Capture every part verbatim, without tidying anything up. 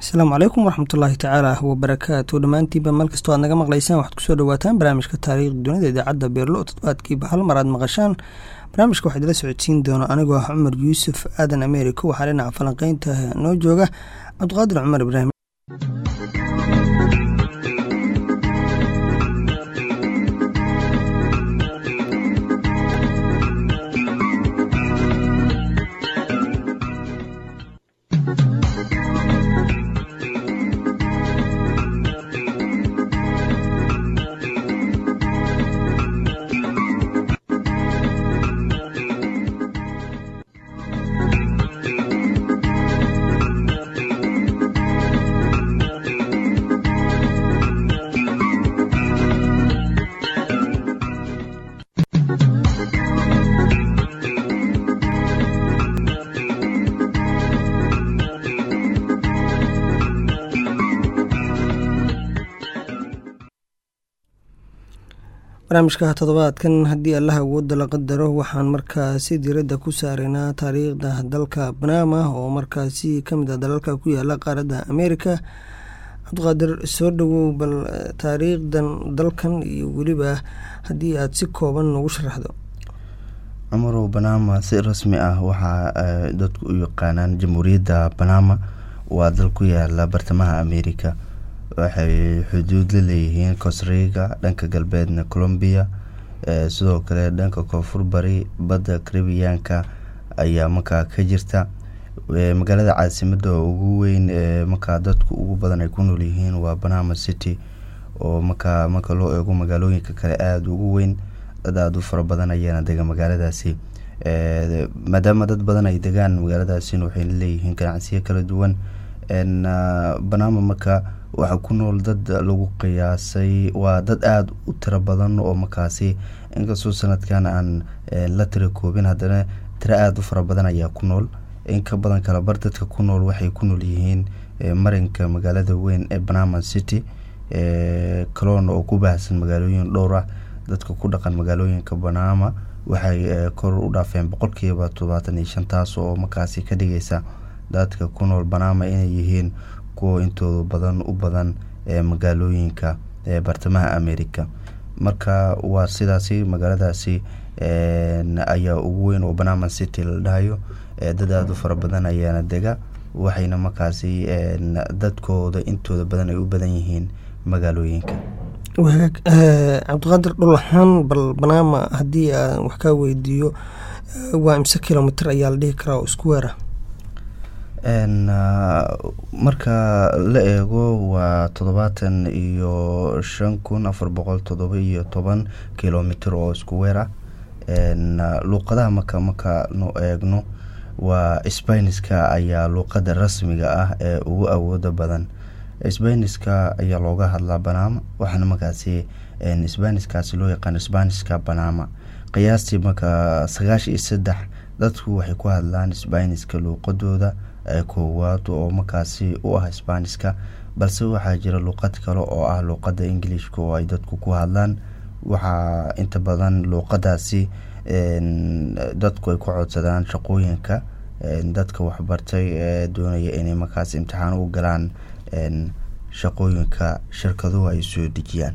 asalaamu calaykum waraxmatullaahi tacaala wabarakaatu. dhammaantiinba meel kastoo aad naga maqlaysaan waxaad kusoo dhawaataan barnaamijka taariikhda dunida idaacadda beerlo toddobaadkiiba hal mar aad maqashaan. barnaamijka waxaa idila socodsiin doona anigoo ah cumar yuusuf aadan ameeriko. waxaa dhinaca falanqeynta noo jooga cabdiqaadir cumar ibraahim. barnaamijka toddobaadkan haddii allaha awooda la qadaro waxaan markaasi diiradda ku saaraynaa taariikhda dalka Panama oo markaasi ka mid ah dalalka ku yaala qaaradda Ameerika. cabdiqaadir soo dhawow bal taariikhdan dalkan iyo weliba haddii aad si kooban noogu sharaxdo. Cumaro, Panama si rasmi ah waxaa dadku u yaqaanaan Jamhuuriyadda Panama. waa dal ku yaala bartamaha Ameerika. waxay xuduud la leeyihiin Costa Rica, dhanka galbeedna Colombia, ee sidoo kale dhanka koonfur bari badda Caribbean-ka ayaa markaa ka jirta. magaalada caasimadda ugu weyn ee markaa dadku ugu badan ay ku nool yihiin waa Panama City oo markaa marka loo eego magaalooyinka kale aad ugu weyn. dad aad u fara badan ayaana dega magaaladaasi. ee maadaama dad badan ay degaan magaaladaasi waxay leeyihiin ganacsiyo kala duwan. en Panama marka waxa ku nool dad lagu qiyaasay waa dad aad u tiro badan oo markaasi inkastoo sanadkan aan la tiro koobin haddana tiro aad u fara badan ayaa ku nool. in ka badan kala bar dadka ku nool waxay ku nool yihiin marinka magaalada weyn ee Panama City, ee kaloon oo ku baahsan magaalooyin dhowr ah. dadka ku dhaqan magaalooyinka Panama waxay kor u dhaafeen boqolkiiba todobaatan iyo shan, taas oo markaasi ka dhigaysa dadka ku nool Panama inay yihiin kuwa intooda badan u badan ee magaalooyinka ee bartamaha Ameerika. marka waa sidaasi magaaladaasi ee ayaa ugu weyn oo Panama City la dhahayo. ee dad aad u fara badan ayaana dega, waxayna markaasi ee dadkooda intooda badan ay u badan yihiin magaalooyinka. wanaag ee cabdiqaadir dhul ahaan bal Panama haddii aan wax ka weydiiyo waa imse kilomitir ayaa la dhihi karaa oo isku weera? en marka la eego waa toddobaatan iyo shan kun afar boqol toddoba iyo toban kilomitir oo isku weera. en luqadaha marka marka no eegno waa Isbaaniska ayaa luqada rasmiga ah ee ugu awooda badan. Isbaaniska ayaa looga hadlaa Panama, waxaana markaasi en Isbaaniskaasi loo yaqaan Isbaaniska Panama. qiyaastii marka sagaashan iyo saddex dadku waxay ku hadlaan Isbaaniska luqadooda ee koowaad oo markaasi u ah Isbaaniska, balse waxaa jira luqad kale oo ah luqada Ingiriiska oo ay dadku ku hadlaan. waxaa inta badan luqadaasi en dadku ay ku codsadaan shaqooyinka dadka waxbartay ee doonaya inay markaasi imtixaan u galaan en shaqooyinka shirkaduhu ay soo dejiyaan.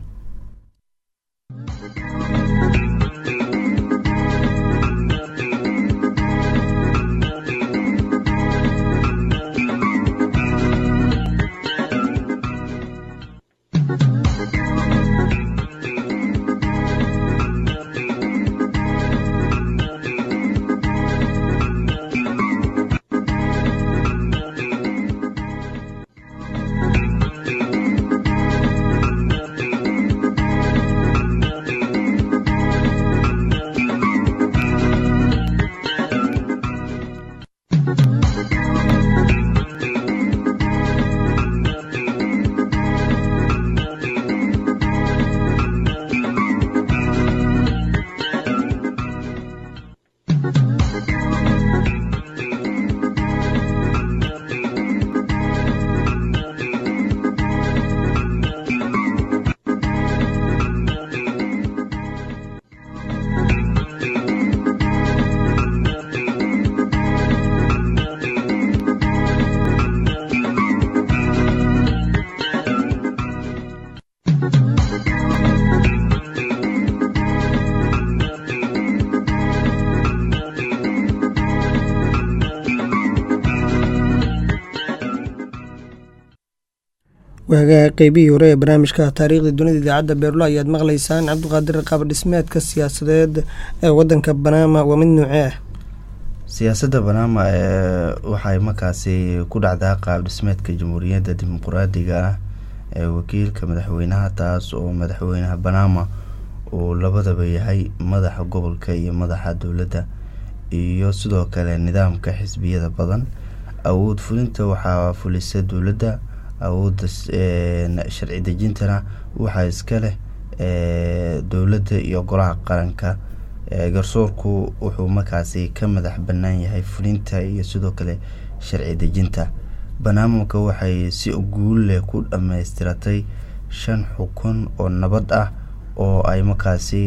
waagaa qeybihii hore ee barnaamijka taariikhda dunida idaacadda beerlo ayaad maqlaysaan. cabdiqaadir, qaab dhismeedka siyaasadeed ee wadanka Panama waa mid noocee ah? siyaasadda Panama ee waxay markaasi ku dhacdaa qaab dhismeedka jamhuuriyadda dimuqraadiga ah ee wakiilka madaxweynaha, taas oo madaxweynaha Panama uu labadaba yahay madaxa gobolka iyo madaxa dowladda, iyo sidoo kale nidaamka xisbiyada badan. awood fulinta waxaa fulisa dowladda, awoodda sharci dejintana waxaa iska leh dowladda iyo golaha qaranka. garsoorku wuxuu markaasi ka madax bannaan yahay fulinta iyo sidoo kale sharci dejinta. Panama waxay si guul leh ku dhammaystiratay shan xukun oo nabad ah oo ay markaasi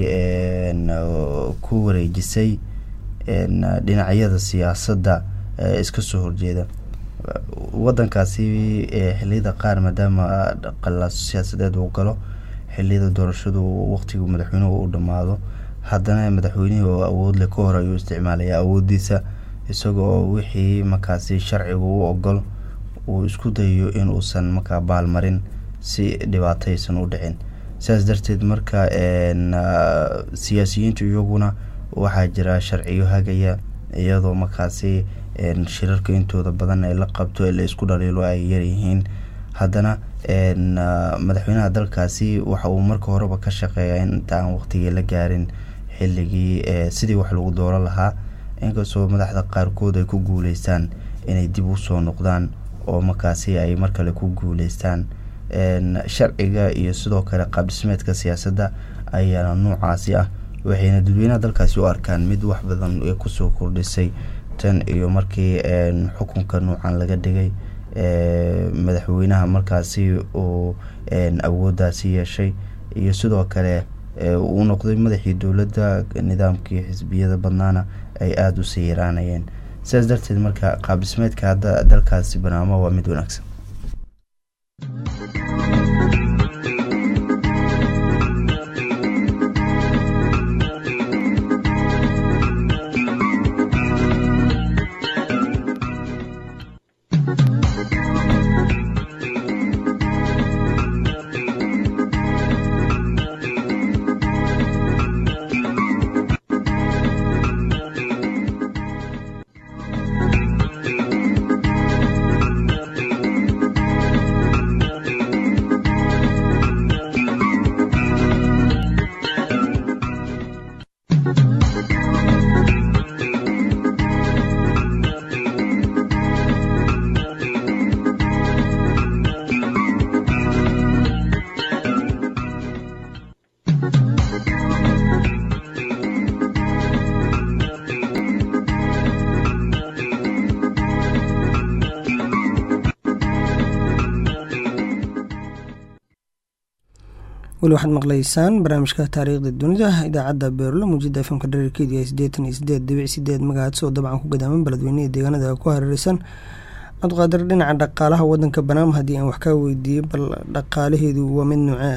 ku wareejisay dhinacyada siyaasadda iska soo horjeeda. wadankaasi xilliyada qaar maadaama qalaas siyaasadeed uu galo, xilliyada doorashadu waqtigu madaxweynuhu u dhamaado, haddana madaxweynuhu oo awood leh ka hor ayuu isticmaalaya awoodiisa isagoo wixii markaasi sharcigu u ogol uu isku dayo in uusan markaa baalmarin si dhibaataysan u dhicin. sidaas darteed marka siyaasiyiintu iyaguna waxaa jira sharciyo hagaya, iyadoo markaasi shirarka intooda badan ay la qabto la isku dhaliilo ay yar yihiin. haddana madaxweynaha dalkaasi waxa uu marka horeba ka shaqeeyaa inta aan waqtigii la gaarin xilligii sidii wax lagu dooran lahaa, inkastoo madaxda qaarkood ay ku guuleystaan inay dib u soo noqdaan oo markaasi ay mar kale ku guuleystaan. sharciga iyo sidoo kale qaab dhismeedka siyaasadda ayaa noocaasi ah, waxayna dadweynaha dalkaasi u arkaan mid wax badan ay kusoo kordhisay tan iyo markii xukunka noocan laga dhigay madaxweynaha markaasi uu awooddaasi yeeshay, iyo sidoo kale uu noqday madaxii dowladda. nidaamkii xisbiyada badnaana ay aada u sii yaraanayeen. sidaas darteed marka qaab dhismeedka hadda dalkaasi Panama waa mid wanaagsan. weli waxaad maqlaysaan barnaamijka taariikhda dunida idaacadda beerlo muujada f m-ka dhererkeedii ay siddeetan iyo siddeed dhibic siddeed magacaad soo dabcan ku gadaaman beledweynaha deegaanada ku hareeraysan. cabdiqaadir, dhinaca dhaqaalaha wadanka Panama haddii aan wax kaa weydiiyey, bal dhaqaalaheedu waa mid noocee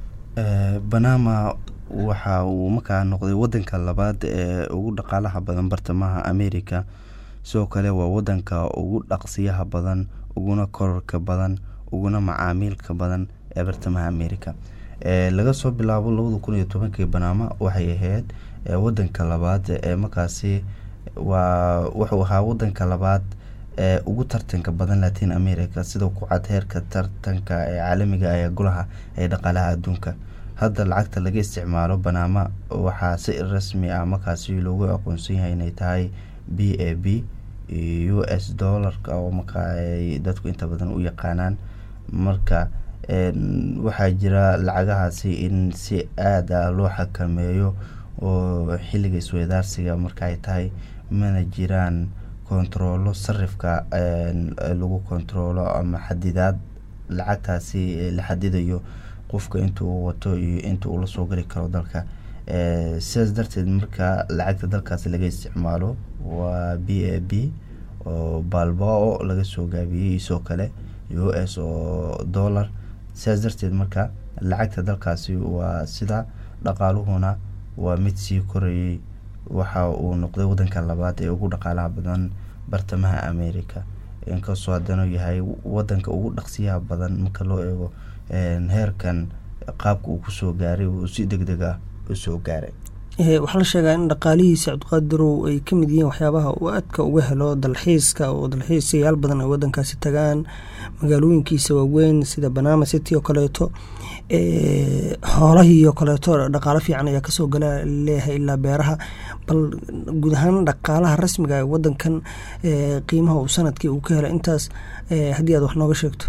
ah? Panama waxa uu markaa noqday wadanka labaad ee ugu dhaqaalaha badan bartamaha America, sidoo kale waa wadanka ugu dhaqsiyaha badan, uguna kororka badan, uguna macaamiilka badan ee bartamaha America. laga soo bilaabo labada kun iyo tobankii Panama waxay ahayd wadanka labaad ee markaasi waa wuxuu ahaa wadanka labaad ee ugu tartanka badan Latin America sida ku cad heerka tartanka ee caalamiga ah ee golaha ee dhaqaalaha adduunka. hadda lacagta laga isticmaalo Panama waxaa si rasmi ah markaasi loogu aqoonsan yahay inay tahay B A B U S dollarka oo markaa dadku inta badan u yaqaanaan. marka waxaa jira lacagahaasi in si aad ah loo xakameeyo oo xilliga isweydaarsiga marka ay tahay mana jiraan kontaroolo sarifka lagu kontaroolo ama xadidaad lacagtaasi la xadidayo qofka intuu wato iyo intuu la soo gali karo dalka. sidaas darteed marka lacagta dalkaasi laga isticmaalo waa B A B oo balbao laga soo gaabiyey, isoo kale U S oo dollar. sidaas darteed marka lacagta dalkaasi waa sida dhaqaaluhuna waa mid sii korayay, waxa uu noqday wadanka labaad ee ugu dhaqaalaha badan bartamaha America. inkastoo haddana yahay wadanka ugu dhaqsiyaha badan marka loo eego heerkan qaabka uu kusoo gaaray uu si degdeg ah u soo gaaray. waxaa la sheegaa in dhaqaalihiisa Cabdiqaadirow ay ka mid yihiin waxyaabaha uu aadka uga helo dalxiiska oo dalxiisayaal badan ay wadankaasi tagaan magaalooyinkiisa waaweyn sida Panama City oo kaleeto xoolahii oo kaleeto dhaqaale fiican ayaa kasoo gala leeyahay ilaa beeraha. bal guud ahaan dhaqaalaha rasmiga ee wadankan qiimaha uu sanadkii uu ka helo intaas haddii aad wax nooga sheegto.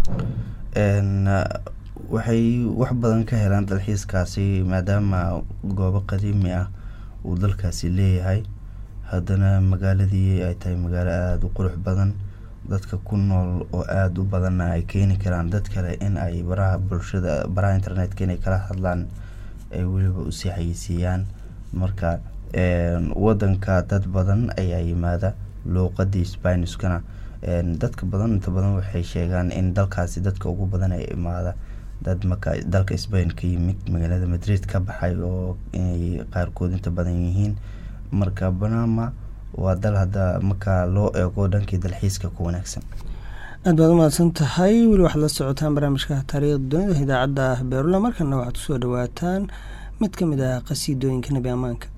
waxay wax badan ka helaan dalxiiskaasi maadaama goobo qadiimi ah uu dalkaasi leeyahay, haddana magaaladii ay tahay magaalo aada u qurux badan, dadka ku nool oo aada u badanna ay keeni karaan dad kale in ay baraha bulshada baraha internetka inay kala hadlaan ay weliba u sii xayeysiiyaan. marka wadanka dad badan ayaa yimaada luuqadii Isbaanishkana dadka badan inta badan waxay sheegaan in dalkaasi dadka ugu badan ay imaada dad marka dalka Spain ka yimid magaalada Madrid ka baxay oo inay qaarkood inta badan yihiin. marka Panama waa dal hadda marka loo eego dhankii dalxiiska ku wanaagsan. aad baad u mahadsan tahay. weli waxaad la socotaan barnaamijka taariikhda dunida idaacadda Beerula. markana waxaad kusoo dhawaataan mid ka mid ah qasiidooyinka Nabi Ammaanka.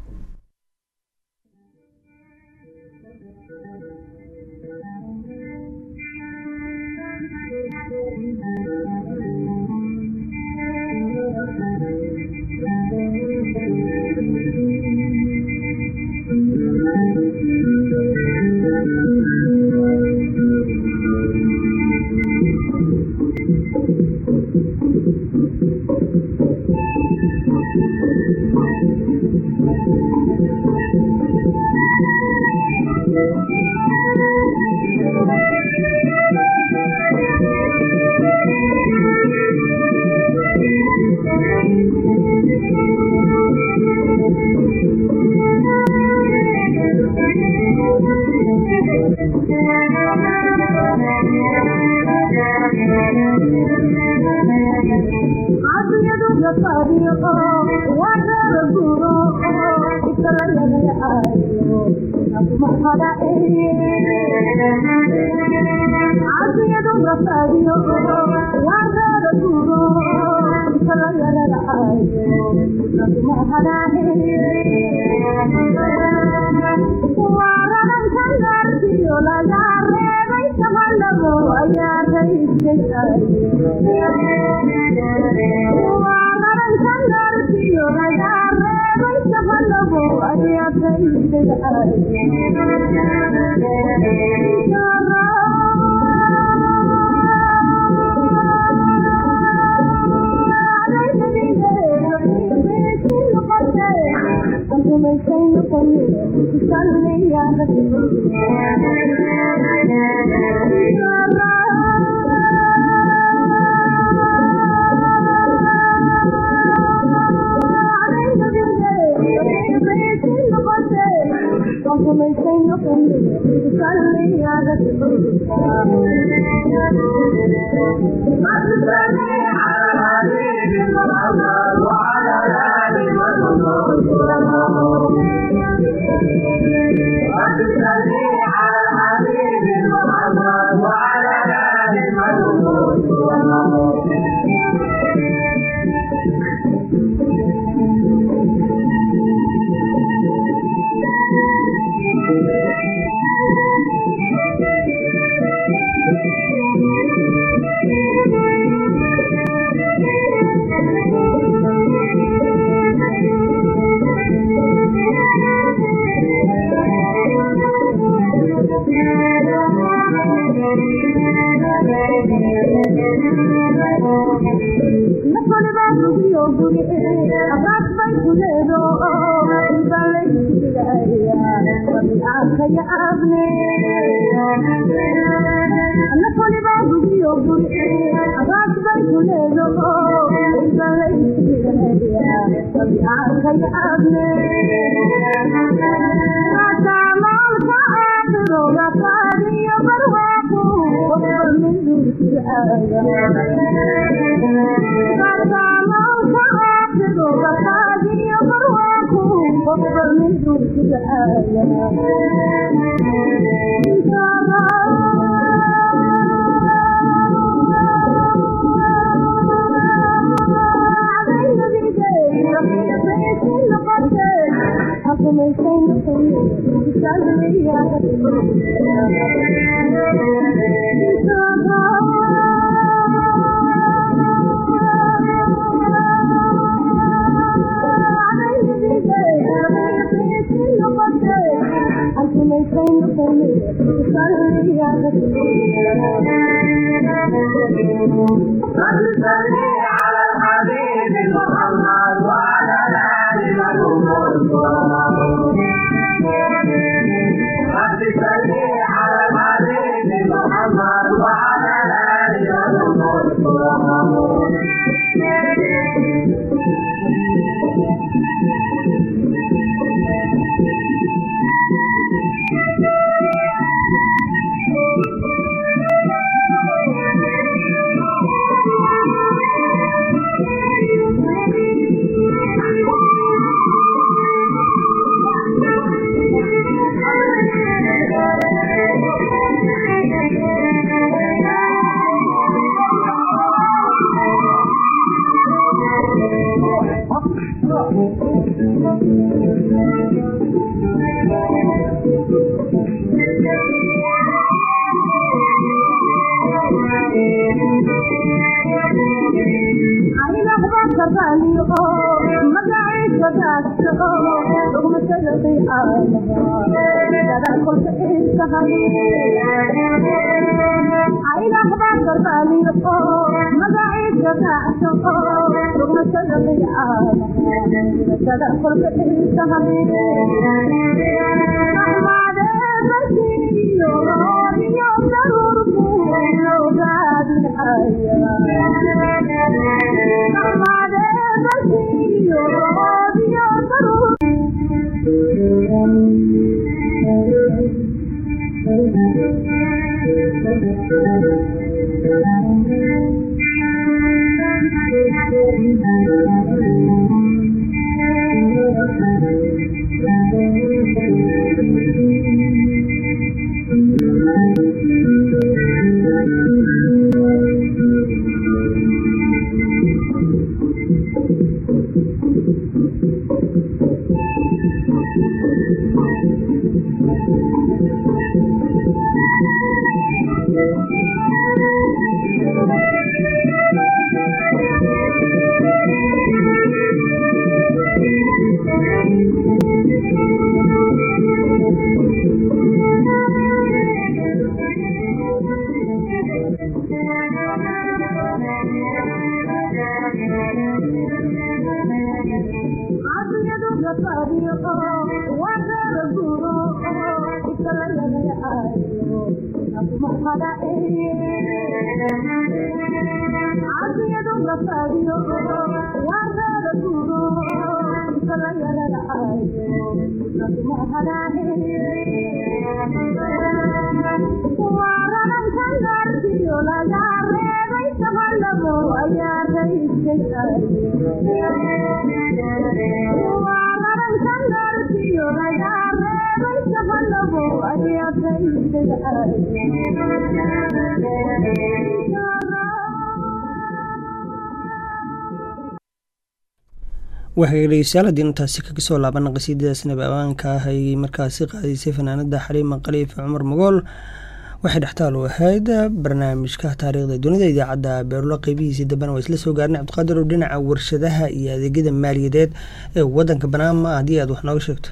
waxay dhegeystayaal haddii intaasi kaga soo laabana qasiidadaas nabi abaanka ah ay markaasi qaadisay fanaanada xaliima khaliif cumar magool waxay dhextaal u ahayd barnaamijka taariikhda dunida idaacadda beerulo qeybihiisii dambena waa isla soo gaarnay cabdiqaadir oo dhinaca warshadaha iyo adeegyada maaliyadeed ee wadanka banaama haddii aad wax nooga sheegto.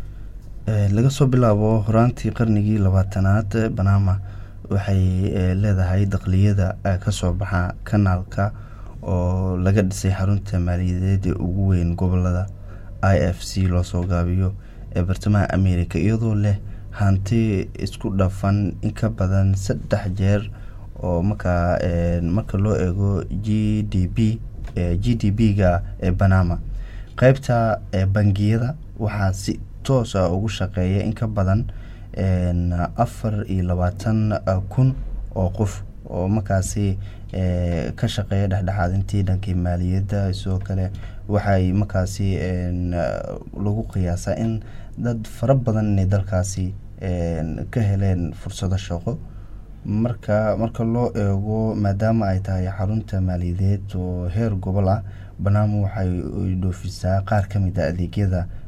laga soo bilaabo horaantii qarnigii labaatanaad banaama waxay leedahay dakliyada ka soo baxa kanaalka oo laga dhisay xarunta maaliyadeed ee ugu weyn gobolada I F C loo soo gaabiyo ee bartamaha America iyadoo leh hanti isku dhafan in ka badan saddex jeer oo marka marka loo eego G D P G D P ga ee Panama. qaybta bangiyada waxaa si toos ah ugu shaqeeya in ka badan afar iyo labaatan kun oo qof oo markaasi ee ka shaqeeya dhexdhexaadintii dhankii maaliyadda. sidoo kale waxay markaasi lagu qiyaasaa in dad fara badan inay dalkaasi ka heleen fursado shaqo. marka marka loo eego maadaama ay tahay xarunta maaliyadeed oo heer gobol ah, Panama waxay dhoofisaa qaar ka mid ah adeegyada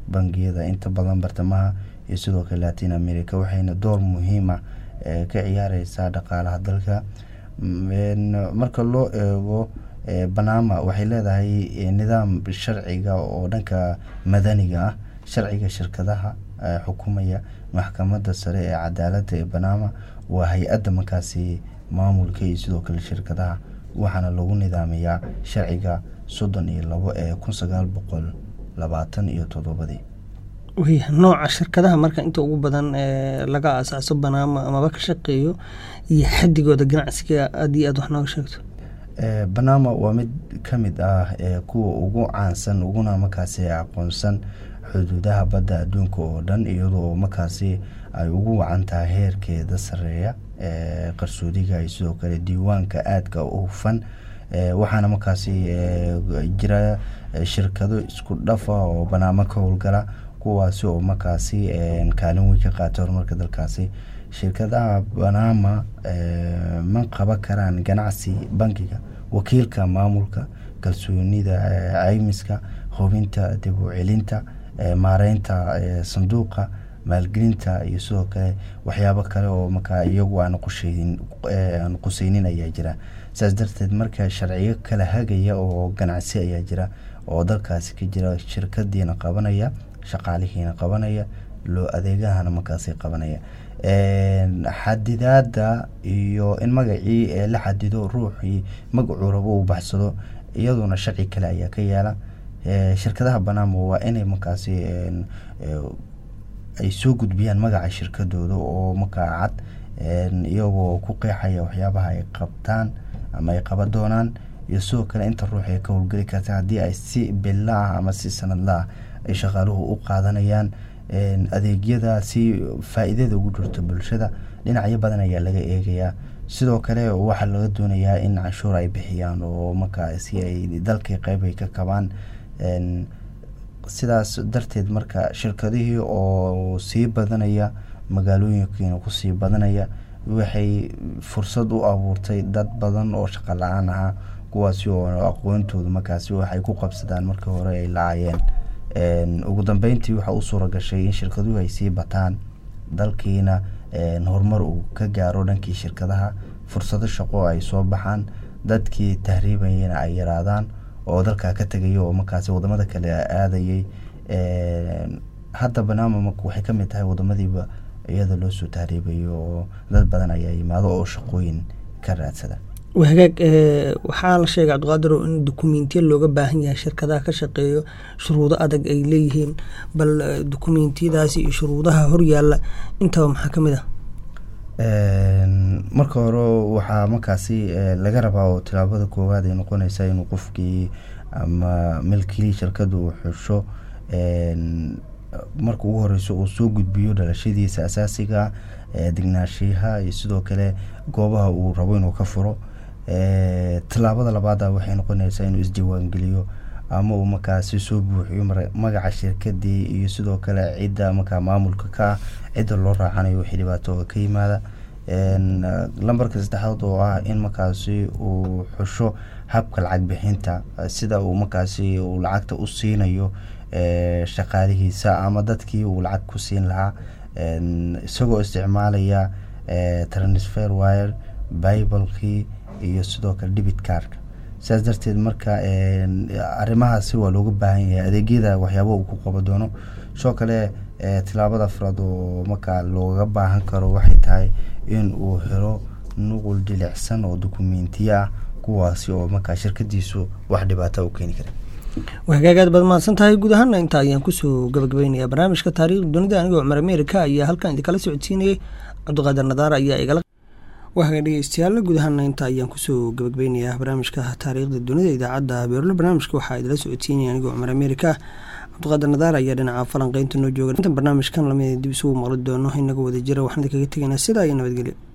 bangiyada inta badan bartamaha iyo sidoo kale Latin America, waxayna door muhiim ah ka ciyaareysaa dhaqaalaha dalka. marka loo eego Panama waxay leedahay nidaam sharciga oo dhanka madaniga ah. sharciga shirkadaha xukumaya maxkamadda sare ee cadaaladda ee Panama waa hay-adda markaasi maamulka iyo sidoo kale shirkadaha, waxaana lagu nidaamiyaa sharciga soddon iyo labo ee kun sagaal boqol labaatan iyo toddobadii. waya nooca shirkadaha marka inta ugu badan ee laga aasaaso Panama amaba ka shaqeeyo iyo xadigooda ganacsiga haddii aad wax nooga sheegto. Panama waa mid ka mid ah kuwa ugu caansan uguna markaasi aqoonsan xuduudaha badda adduunka oo dhan, iyadoo markaasi ay ugu wacan tahay heerkeeda sareeya ee qarsoodiga iyo sidoo kale diiwaanka aadka u hufan. waxaana markaasi jira shirkado isku dhafa oo Panama ka howlgala, kuwaasi oo markaasi kaalin weyn ka qaata horumarka dalkaasi. shirkadaha Panama ma qaban karaan ganacsi bangiga, wakiilka maamulka, kalsoonida caymiska, hubinta dib u celinta, maareynta sanduuqa maalgelinta iyo sidoo kale waxyaabo kale oo marka iyagu aan qorsheyn aan qoseynin ayaa jira. sidaas darteed marka sharciyo kala hagaya oo ganacsi ayaa jira oo dalkaasi ka jira, shirkadiina qabanaya, shaqaalihiina qabanaya, loo adeegahana markaasi qabanaya. xadidaada iyo in magacii la xadido ruuxii magacuu rabo uu baxsado iyaduna sharci kale ayaa ka yaala. shirkadaha Panama waa inay markaasi ay soo gudbiyaan magaca shirkadooda oo markaa cad, iyagoo ku qeexaya waxyaabaha ay qabtaan ama ay qaban doonaan iyo sidoo kale inta ruux ay ka howlgeli karta haddii ay si bila ah ama si sanadla ah ay shaqaaluhu u qaadanayaan adeegyada si faa'iidada ugu jirto bulshada. dhinacyo badan ayaa laga eegayaa. sidoo kale waxaa laga doonayaa in canshuur ay bixiyaan oo markaa si ay dalka qayb ay ka kabaan. sidaas darteed marka shirkadihii oo sii badanaya, magaalooyinkiina ku sii badanaya, waxay fursad u abuurtay dad badan oo shaqo la-aan ahaa, kuwaasi oo aqoontooda markaasi waxay ku qabsadaan markii hore ay laayeen. ugu dambeyntii waxa uu suura gashay in shirkaduhu ay sii bataan, dalkiina horumar uu ka gaaro dhankii shirkadaha, fursado shaqo ay soo baxaan, dadkii tahriibayana ay yaraadaan oo dalka ka tagay oo markaasi wadamada kale aadayay. hadda Panama waxay ka mid tahay wadamadiiba iyada loo soo tahriibayo oo dad badan ayaa yimaado oo shaqooyin ka raadsada. wahagaag waxaa la sheegay Cabdiqaadir in dukumiintiyo looga baahan yahay shirkadaha ka shaqeeyo, shuruudo adag ay leeyihiin, bal dukumiintiyadaasi iyo shuruudaha horyaala intaba maxaa ka mid ah? marka hore waxaa markaasi laga rabaa oo tilaabada koowaad ay noqonaysaa inuu qofkii ama milkii shirkadu uu xusho marka ugu horeyso uu soo gudbiyo dhalashadiisa asaasiga, degnaanshiyaha iyo sidoo kale goobaha uu rabo inuu ka furo. tilaabada labaad waxay noqonaysaa inuu isdiiwaan geliyo ama uu markaasi soo buuxiyo magaca shirkadii iyo sidoo kale cidda markaa maamulka ka cidda loo raacanayo wixii dhibaato ka yimaada. lambarka saddexaad oo ah in markaasi uu xusho habka lacag bixinta, sida uu markaasi uu lacagta u siinayo shaqaalihiisa ama dadkii uu lacag ku siin lahaa, isagoo isticmaalaya transfer wire, biblekii iyo sidoo kale debit cardka. sidaas darteed marka arrimahaasi waa looga baahan yahay adeegyada waxyaabo uu ku qaban doono. sidoo kale tilaabada afraad oo markaa looga baahan karo waxay tahay in uu helo nuqul jilicsan oo dukumiintiyo ah, kuwaasi oo markaa shirkadiisu wax dhibaato u keeni kara. wahagaagaad baad mahadsan tahay. guud ahaana inta ayaan kusoo gabagabeynayaa barnaamijka taariikhda dunida. anigoo Cumar America ayaa halkan idinkala socodsiinayay, Cabdiqaadir Nadaar ayaa igala waxa dhegeystayaal. guud ahaana inta ayaan kusoo gabagabeynayaa barnaamijka taariikhda dunida idaacadda Beerlo. barnaamijka waxaa idila socodsiinaya anigoo Cumar America. Cabdiqaadir Nadaar ayaa dhinaca falanqeynta noo jooga. inta barnaamijkan lamid dib isugu maqli doono inaga wada jira waxaan kaga tegaynaa sidaa iyo nabadgelyo.